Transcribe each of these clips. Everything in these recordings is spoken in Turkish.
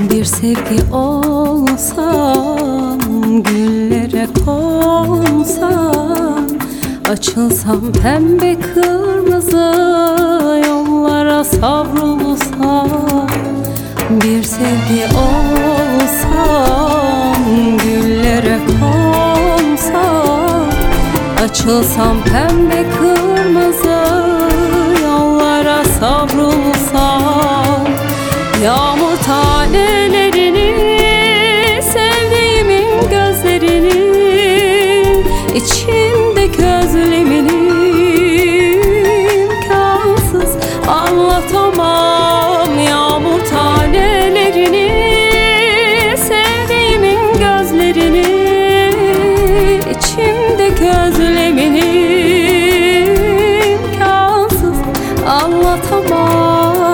Bir sevgi olsam, güllere konsam, açılsam pembe kırmızı yollara savrulsam. Bir sevgi olsam, güllere konsam, açılsam pembe kırmızı yollara savrulsam. Yağmur tanelerini, sevdiğimin gözlerini, içimdeki özlemini imkansız anlatamam. Yağmur tanelerini, sevdiğimin gözlerini, içimdeki özlemini imkansız anlatamam.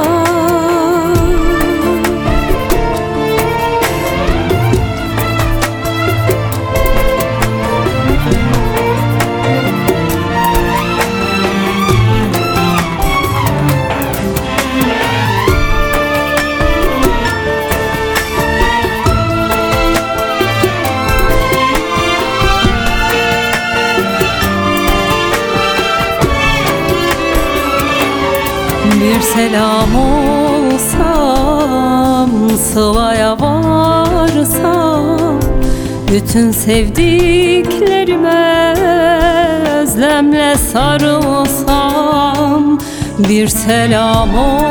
Bir selam olsam, Sıla'ya varsam, bütün sevdiklerime özlemle sarılsam. Bir selam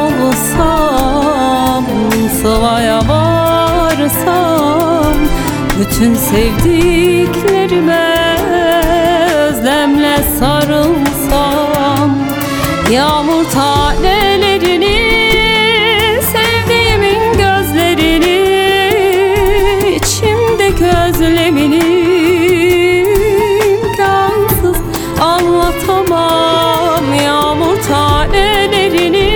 olsam, Sıla'ya varsam, bütün sevdiklerime özlemle sarılsam. Yağmur tanelerini, sevdiğimin gözlerini, içimdeki özlemini imkansız anlatamam. Yağmur tanelerini,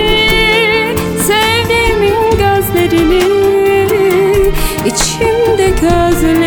sevdiğimin gözlerini, içimdeki özlemini